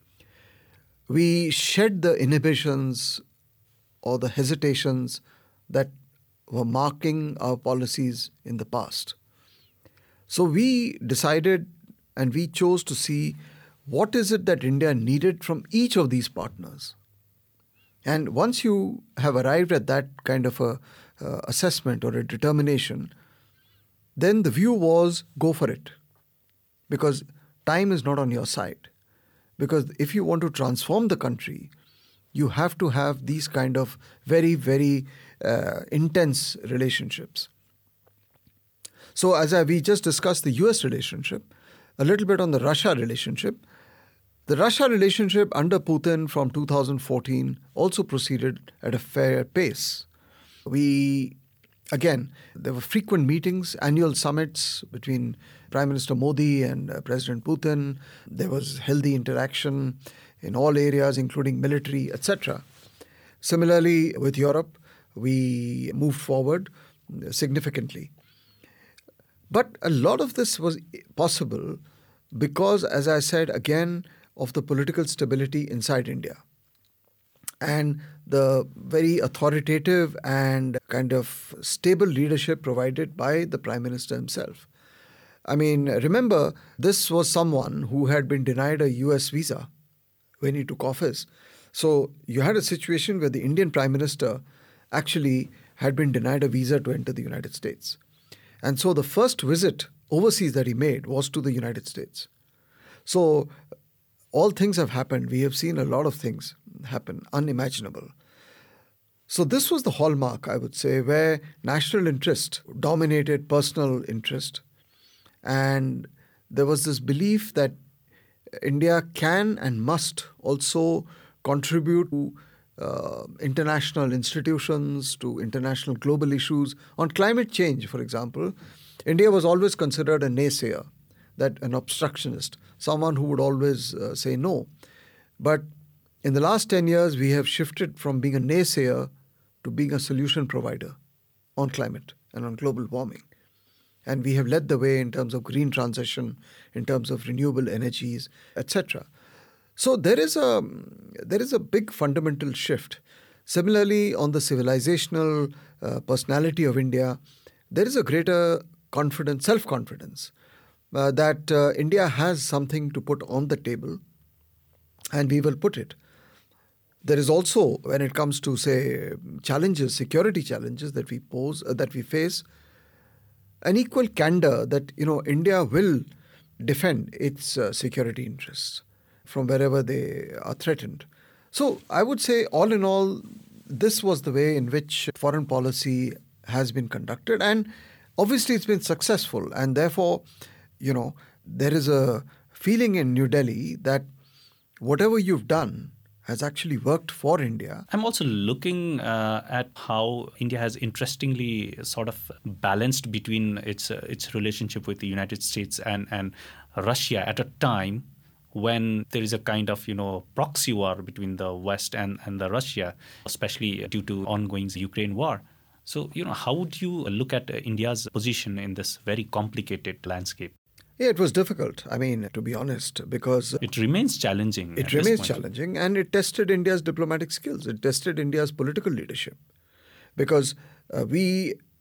We shed the inhibitions or the hesitations that were marking our policies in the past. So we decided and we chose to see what is it that India needed from each of these partners. And once you have arrived at that kind of a uh, assessment or a determination, then the view was go for it. Because time is not on your side. Because if you want to transform the country, you have to have these kind of very, very uh, intense relationships. So as I, we just discussed the U S relationship, a little bit on the Russia relationship. The Russia relationship under Putin from two thousand fourteen also proceeded at a fair pace. We, again, there were frequent meetings, annual summits between Prime Minister Modi and uh, President Putin. There was healthy interaction in all areas, including military, et cetera. Similarly, with Europe, we moved forward significantly. But a lot of this was possible because, as I said again, of the political stability inside India and the very authoritative and kind of stable leadership provided by the Prime Minister himself. I mean, remember, this was someone who had been denied a U S visa when he took office. So you had a situation where the Indian Prime Minister actually had been denied a visa to enter the United States. And so the first visit overseas that he made was to the United States. So all things have happened. We have seen a lot of things happen, unimaginable. So this was the hallmark, I would say, where national interest dominated personal interest. And there was this belief that India can and must also contribute to uh, international institutions, to international global issues. On climate change, for example, India was always considered a naysayer, that an obstructionist, someone who would always uh, say no. But in the last ten years, we have shifted from being a naysayer to being a solution provider on climate and on global warming. And we have led the way in terms of green transition, in terms of renewable energies, et cetera. So there is a there is a big fundamental shift. Similarly, on the civilizational uh, personality of India, there is a greater confidence, self-confidence uh, that uh, India has something to put on the table, and we will put it. There is also, when it comes to, say, challenges, security challenges that we pose, uh, that we face, an equal candor that, you know, India will defend its uh, security interests from wherever they are threatened. So I would say, all in all, this was the way in which foreign policy has been conducted. And obviously it's been successful. And therefore, you know, there is a feeling in New Delhi that whatever you've done has actually worked for India. I'm also looking uh, at how India has interestingly sort of balanced between its uh, its relationship with the United States and, and Russia at a time when there is a kind of, you know, proxy war between the West and, and the Russia, especially due to ongoing Ukraine war. So, you know, how would you look at India's position in this very complicated landscape? Yeah, it was difficult. I mean, to be honest, because it remains challenging. It remains challenging, and it tested India's diplomatic skills. It tested India's political leadership, because uh, we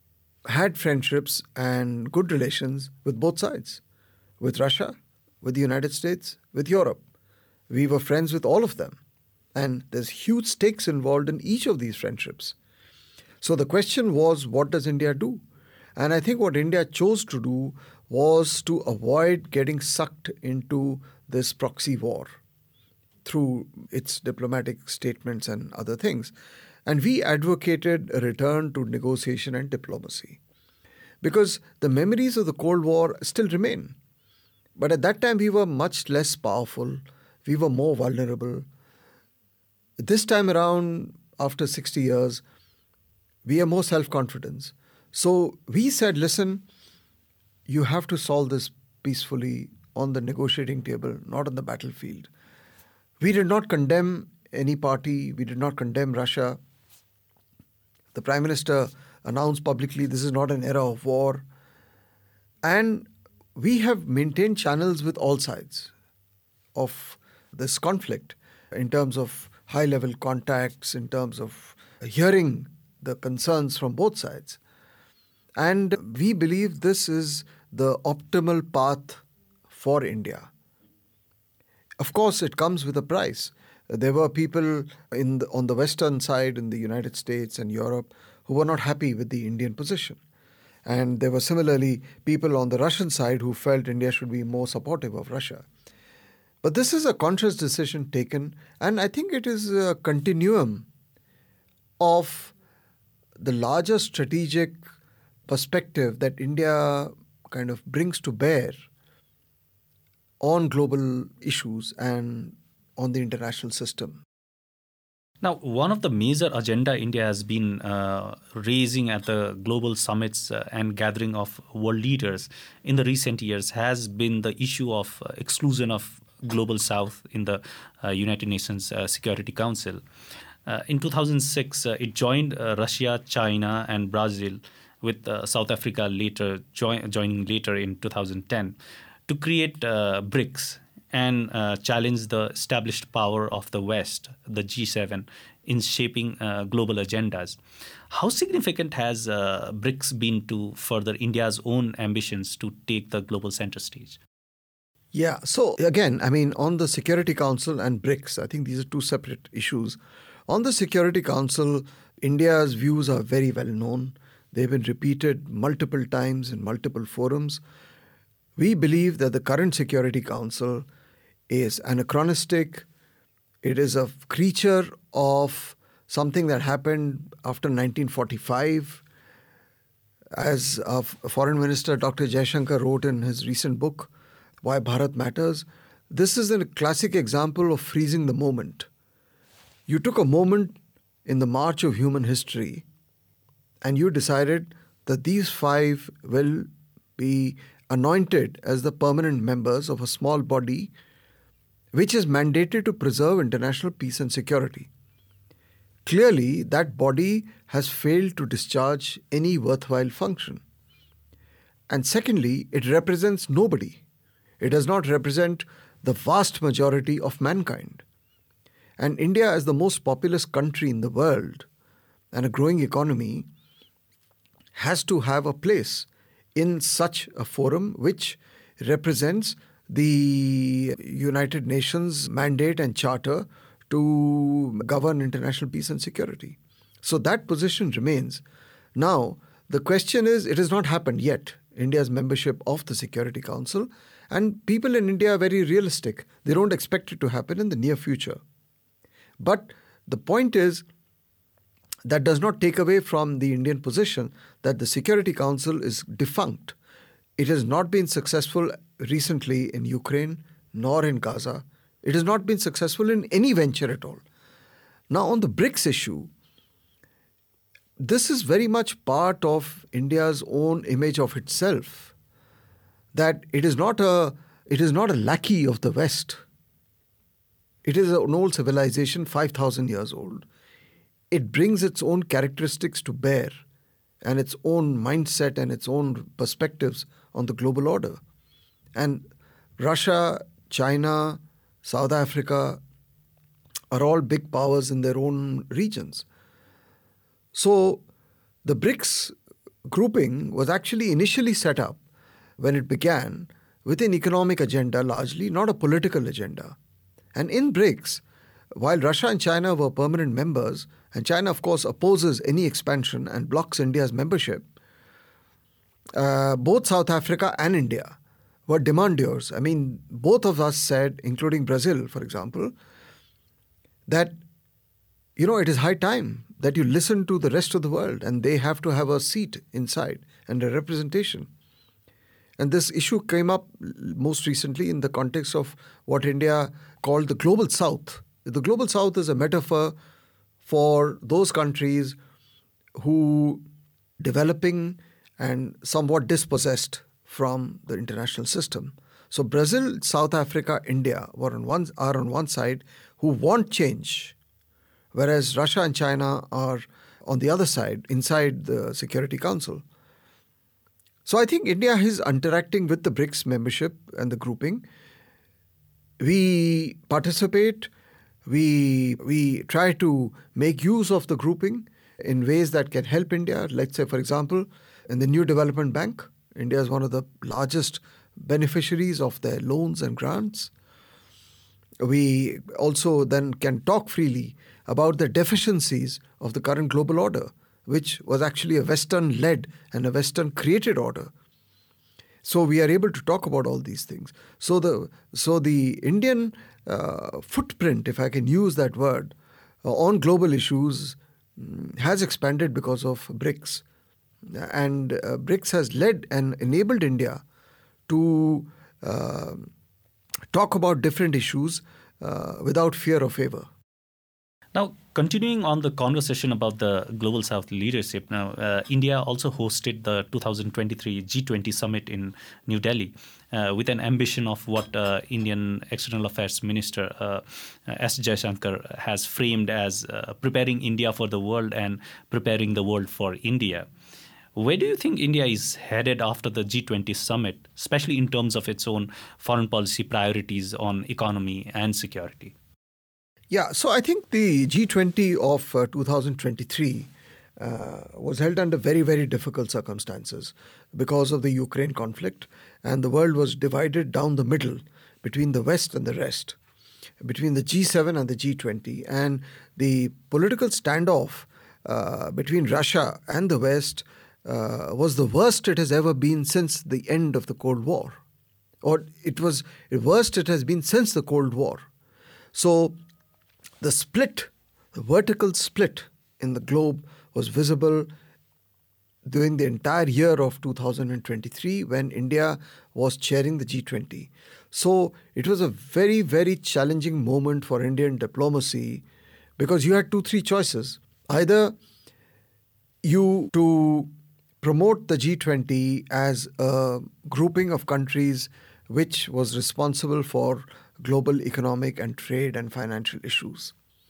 had friendships and good relations with both sides, with Russia, with the United States, with Europe. We were friends with all of them. And there's huge stakes involved in each of these friendships. So the question was, what does India do? And I think what India chose to do was to avoid getting sucked into this proxy war through its diplomatic statements and other things. And we advocated a return to negotiation and diplomacy because the memories of the Cold War still remain. But at that time, we were much less powerful. We were more vulnerable. This time around, after sixty years, we have more self-confidence. So we said, listen, you have to solve this peacefully on the negotiating table, not on the battlefield. We did not condemn any party. We did not condemn Russia. The Prime Minister announced publicly this is not an era of war. And we have maintained channels with all sides of this conflict in terms of high-level contacts, in terms of hearing the concerns from both sides. And we believe this is the optimal path for India. Of course, it comes with a price. There were people in the, on the Western side in the United States and Europe who were not happy with the Indian position. And there were similarly people on the Russian side who felt India should be more supportive of Russia. But this is a conscious decision taken, and I think it is a continuum of the larger strategic perspective that India kind of brings to bear on global issues and on the international system. Now, one of the major agenda India has been uh, raising at the global summits uh, and gathering of world leaders in the recent years has been the issue of uh, exclusion of Global South in the uh, United Nations uh, Security Council. Uh, in two thousand six, uh, it joined uh, Russia, China, and Brazil, with uh, South Africa later join, joining later in two thousand ten, to create uh, BRICS and uh, challenge the established power of the West, the G seven, in shaping uh, global agendas. How significant has uh, BRICS been to further India's own ambitions to take the global center stage? Yeah, so again, I mean, on the Security Council and BRICS, I think these are two separate issues. On the Security Council, India's views are very well known. They've been repeated multiple times in multiple forums. We believe that the current Security Council is anachronistic. It is a creature of something that happened after nineteen forty-five. As uh, Foreign Minister Doctor Jaishankar wrote in his recent book, Why Bharat Matters, this is a classic example of freezing the moment. You took a moment in the march of human history and you decided that these five will be anointed as the permanent members of a small body which is mandated to preserve international peace and security. Clearly, that body has failed to discharge any worthwhile function. And secondly, it represents nobody. It does not represent the vast majority of mankind. And India, as the most populous country in the world and a growing economy, has to have a place in such a forum which represents the United Nations mandate and charter to govern international peace and security. So that position remains. Now, the question is, it has not happened yet, India's membership of the Security Council, and people in India are very realistic. They don't expect it to happen in the near future. But the point is, that does not take away from the Indian position that the Security Council is defunct. It has not been successful recently in Ukraine, nor in Gaza. It has not been successful in any venture at all. Now, on the BRICS issue, this is very much part of India's own image of itself, that it is not a, it is not a lackey of the West. It is an old civilization, five thousand years old. It brings its own characteristics to bear and its own mindset and its own perspectives on the global order. And Russia, China, South Africa are all big powers in their own regions. So the BRICS grouping was actually initially set up when it began with an economic agenda largely, not a political agenda. And in BRICS, while Russia and China were permanent members, and China, of course, opposes any expansion and blocks India's membership, uh, both South Africa and India were demandeurs. I mean, both of us said, including Brazil, for example, that, you know, it is high time that you listen to the rest of the world and they have to have a seat inside and a representation. And this issue came up most recently in the context of what India called the Global South. The Global South is a metaphor for those countries who developing and somewhat dispossessed from the international system. So Brazil, South Africa, India were on one, are on one side who want change, whereas Russia and China are on the other side, inside the Security Council. So I think India is interacting with the BRICS membership and the grouping. We participate, we, we try to make use of the grouping in ways that can help India. Let's say, for example, in the New Development Bank, India is one of the largest beneficiaries of their loans and grants. We also then can talk freely about the deficiencies of the current global order, which was actually a Western-led and a Western-created order. So we are able to talk about all these things. So the so the Indian uh, footprint, if I can use that word, uh, on global issues um, has expanded because of BRICS. And uh, BRICS has led and enabled India to uh, talk about different issues uh, without fear or favor. Now, continuing on the conversation about the Global South leadership, now uh, India also hosted the two thousand twenty-three G twenty summit in New Delhi uh, with an ambition of what uh, Indian External Affairs Minister uh, S. Jaishankar has framed as uh, preparing India for the world and preparing the world for India. Where do you think India is headed after the G twenty summit, especially in terms of its own foreign policy priorities on economy and security? Yeah, so I think the G twenty of uh, two thousand twenty-three uh, was held under very, very difficult circumstances because of the Ukraine conflict, and the world was divided down the middle between the West and the rest, between the G seven and the G twenty. And the political standoff uh, between Russia and the West uh, was the worst it has ever been since the end of the Cold War. Or it was the worst it has been since the Cold War. So the split, the vertical split in the globe was visible during the entire year of two thousand twenty-three when India was chairing the G twenty. So it was a very, very challenging moment for Indian diplomacy because you had two, three choices. Either you to promote the G twenty as a grouping of countries which was responsible for global economic and trade and financial issues.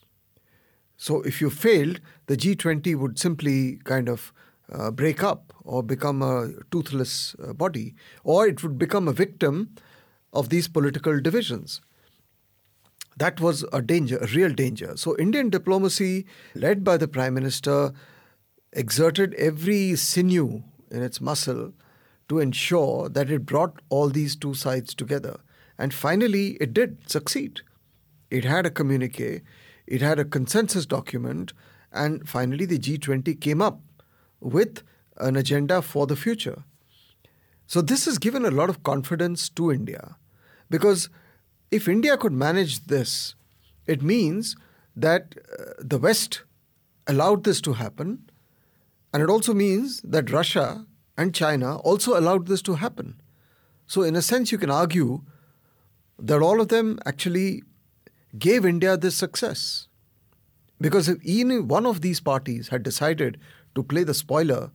So if you failed, the G twenty would simply kind of uh, break up or become a toothless uh, body, or it would become a victim of these political divisions. That was a danger, a real danger. So Indian diplomacy, led by the Prime Minister, exerted every sinew in its muscle to ensure that it brought all these two sides together. And finally, it did succeed. It had a communique, it had a consensus document, and finally the G twenty came up with an agenda for the future. So this has given a lot of confidence to India, because if India could manage this, it means that uh, the West allowed this to happen, and it also means that Russia and China also allowed this to happen. So in a sense, you can argue that all of them actually gave India this success. Because if even one of these parties had decided to play the spoiler,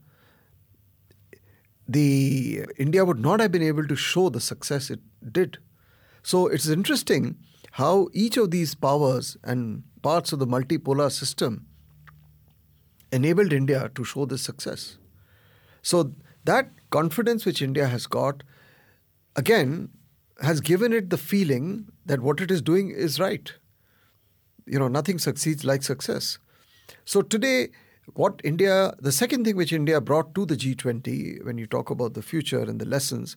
the India would not have been able to show the success it did. So it's interesting how each of these powers and parts of the multipolar system enabled India to show this success. So that confidence which India has got, again, has given it the feeling that what it is doing is right. You know, nothing succeeds like success. So today, what India, the second thing which India brought to the G twenty, when you talk about the future and the lessons,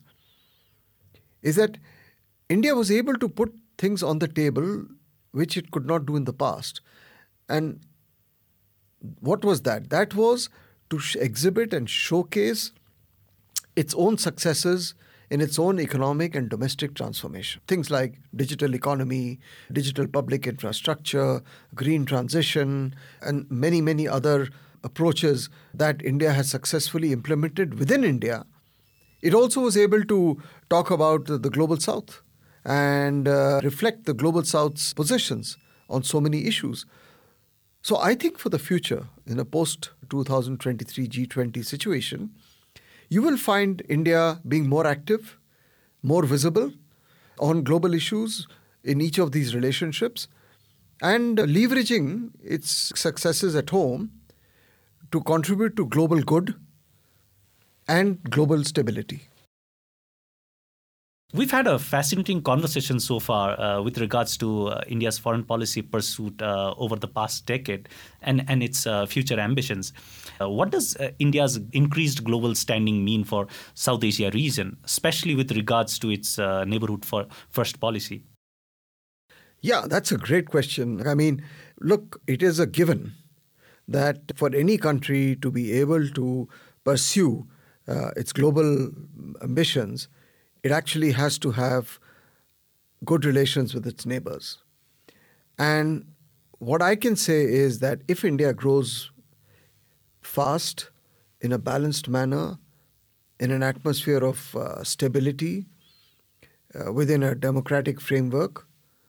is that India was able to put things on the table which it could not do in the past. And what was that? That was to sh- exhibit and showcase its own successes in its own economic and domestic transformation. Things like digital economy, digital public infrastructure, green transition, and many, many other approaches that India has successfully implemented within India. It also was able to talk about the global south and uh, reflect the global south's positions on so many issues. So I think for the future, in a post twenty twenty-three G twenty situation, you will find India being more active, more visible on global issues in each of these relationships, and leveraging its successes at home to contribute to global good and global stability. We've had a fascinating conversation so far uh, with regards to uh, India's foreign policy pursuit uh, over the past decade and, and its uh, future ambitions. Uh, what does uh, India's increased global standing mean for South Asia region, especially with regards to its uh, neighborhood for first policy? Yeah, that's a great question. I mean, look, it is a given that for any country to be able to pursue uh, its global ambitions, it actually has to have good relations with its neighbors. And what I can say is that if India grows fast, in a balanced manner, in an atmosphere of uh, stability, uh, within a democratic framework,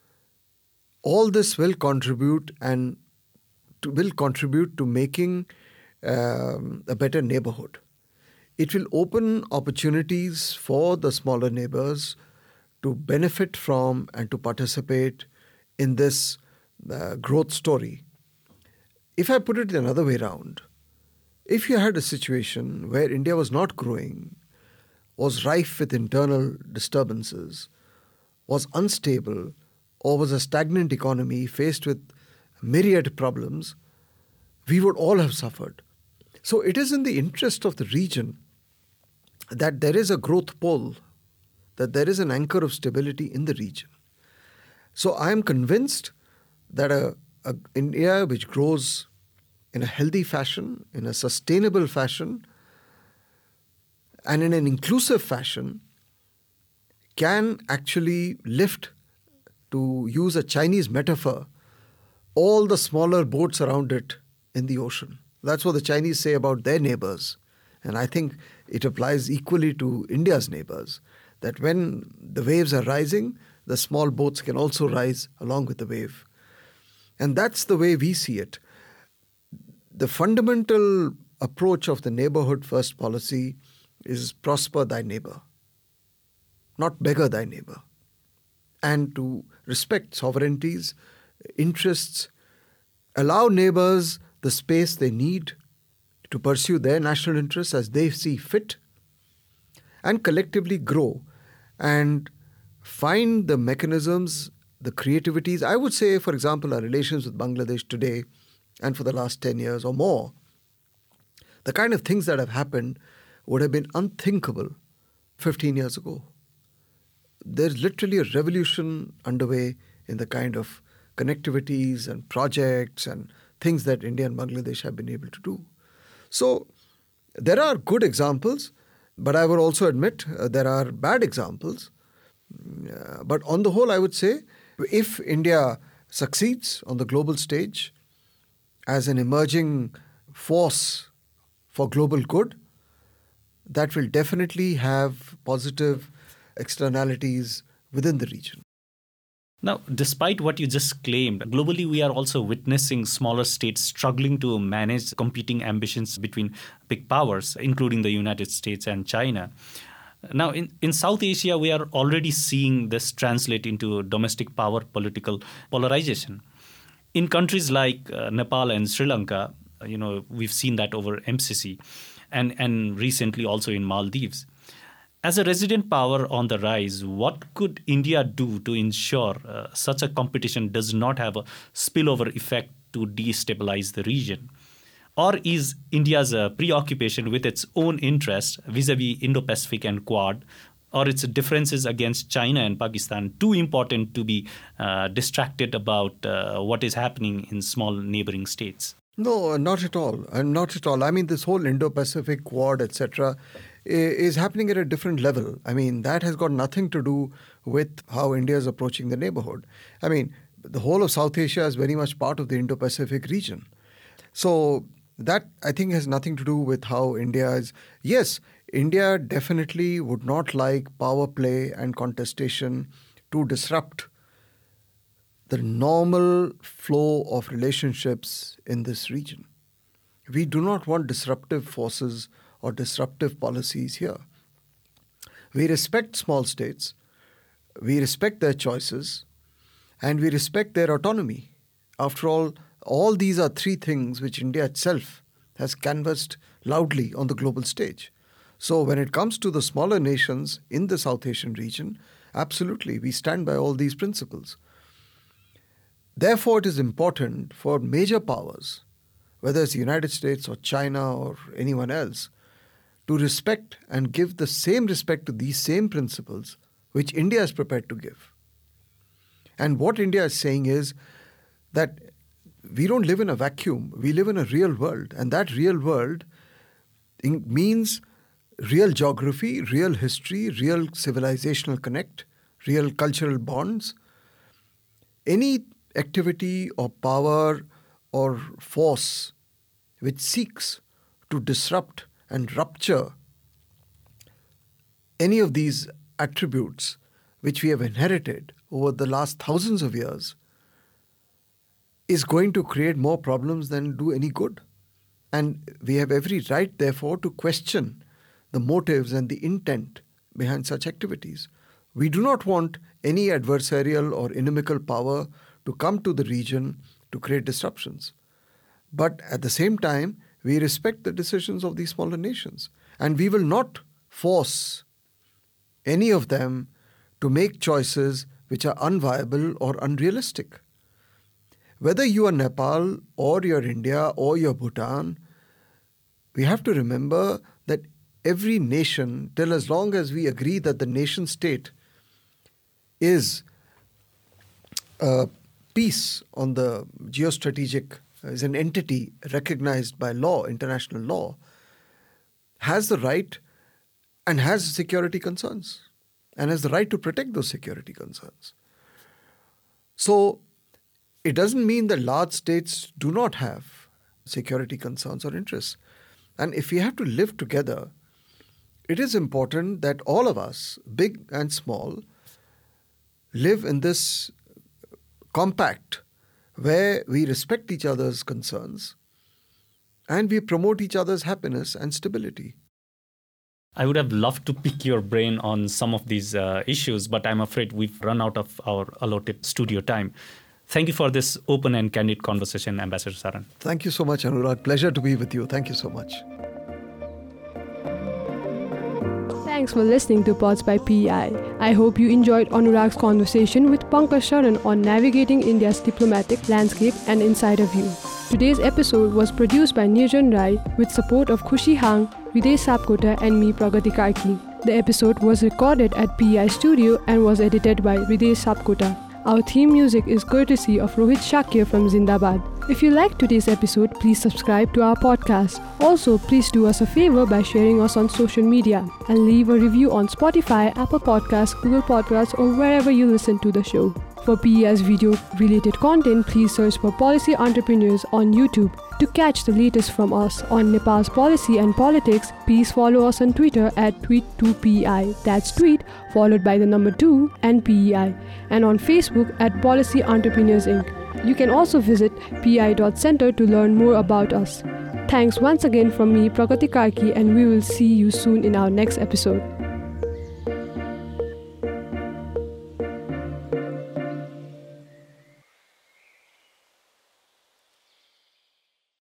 all this will contribute and to, will contribute to making um, a better neighborhood. It will open opportunities for the smaller neighbors to benefit from and to participate in this uh, growth story. If I put it another way around, if you had a situation where India was not growing, was rife with internal disturbances, was unstable, or was a stagnant economy faced with myriad problems, we would all have suffered. So it is in the interest of the region that there is a growth pole, that there is an anchor of stability in the region. So I am convinced that a, a India which grows in a healthy fashion, in a sustainable fashion, and in an inclusive fashion, can actually lift, to use a Chinese metaphor, all the smaller boats around it in the ocean. That's what the Chinese say about their neighbors. And I think it applies equally to India's neighbors, that when the waves are rising, the small boats can also rise along with the wave. And that's the way we see it. The fundamental approach of the neighborhood first policy is prosper thy neighbor, not beggar thy neighbor, and to respect sovereignties, interests, allow neighbors the space they need to pursue their national interests as they see fit, and collectively grow and find the mechanisms, the creativities. I would say, for example, our relations with Bangladesh today and for the last ten years or more, the kind of things that have happened would have been unthinkable fifteen years ago. There's literally a revolution underway in the kind of connectivities and projects and things that India and Bangladesh have been able to do. So there are good examples, but I would also admit uh, there are bad examples. Uh, but on the whole, I would say if India succeeds on the global stage as an emerging force for global good, that will definitely have positive externalities within the region. Now, despite what you just claimed, globally we are also witnessing smaller states struggling to manage competing ambitions between big powers, including the United States and China. Now, in, in South Asia, we are already seeing this translate into domestic power political polarization. In countries like uh, Nepal and Sri Lanka, you know, we've seen that over M C C, and, and recently also in Maldives. As a resident power on the rise, what could India do to ensure uh, such a competition does not have a spillover effect to destabilize the region? Or is India's uh, preoccupation with its own interests vis-a-vis Indo-Pacific and Quad, or its differences against China and Pakistan too important to be uh, distracted about uh, what is happening in small neighboring states? No, not at all. Uh, not at all. I mean, this whole Indo-Pacific Quad, et cetera, is happening at a different level. I mean, that has got nothing to do with how India is approaching the neighborhood. I mean, the whole of South Asia is very much part of the Indo-Pacific region. So that, I think, has nothing to do with how India is. Yes, India definitely would not like power play and contestation to disrupt the normal flow of relationships in this region. We do not want disruptive forces or disruptive policies here. We respect small states, we respect their choices, and we respect their autonomy. After all, all these are three things which India itself has canvassed loudly on the global stage. So when it comes to the smaller nations in the South Asian region, absolutely, we stand by all these principles. Therefore, it is important for major powers, whether it's the United States or China or anyone else, to respect and give the same respect to these same principles which India is prepared to give. And what India is saying is that we don't live in a vacuum. We live in a real world. And that real world means real geography, real history, real civilizational connect, real cultural bonds. Any activity or power or force which seeks to disrupt and rupture any of these attributes which we have inherited over the last thousands of years is going to create more problems than do any good. And we have every right, therefore, to question the motives and the intent behind such activities. We do not want any adversarial or inimical power to come to the region to create disruptions. But at the same time, we respect the decisions of these smaller nations. And we will not force any of them to make choices which are unviable or unrealistic. Whether you are Nepal or you're India or you're Bhutan, we have to remember that every nation, till as long as we agree that the nation state is a piece on the geostrategic, is an entity recognized by law, international law, has the right and has security concerns and has the right to protect those security concerns. So it doesn't mean that large states do not have security concerns or interests. And if we have to live together, it is important that all of us, big and small, live in this compact where we respect each other's concerns and we promote each other's happiness and stability. I would have loved to pick your brain on some of these uh, issues, but I'm afraid we've run out of our allotted studio time. Thank you for this open and candid conversation, Ambassador Saran. Thank you so much, Anurag. Pleasure to be with you. Thank you so much. Thanks for listening to Pods by P E I. I hope you enjoyed Anurag's conversation with Pankaj Sharan on navigating India's diplomatic landscape and insider view. Today's episode was produced by Nirjan Rai with support of Khushi Hang, Videsh Sapkota and me, Pragati Karki. The episode was recorded at P E I Studio and was edited by Videsh Sapkota. Our theme music is courtesy of Rohit Shakir from Zindabad. If you liked today's episode, please subscribe to our podcast. Also, please do us a favor by sharing us on social media and leave a review on Spotify, Apple Podcasts, Google Podcasts, or wherever you listen to the show. For P E I's video-related content, please search for Policy Entrepreneurs on YouTube. To catch the latest from us on Nepal's policy and politics, please follow us on Twitter at tweet two P E I. That's tweet followed by the number two and P E I. And on Facebook at Policy Entrepreneurs Incorporated. You can also visit P I dot center to learn more about us. Thanks once again from me, Pragati Karki, and we will see you soon in our next episode.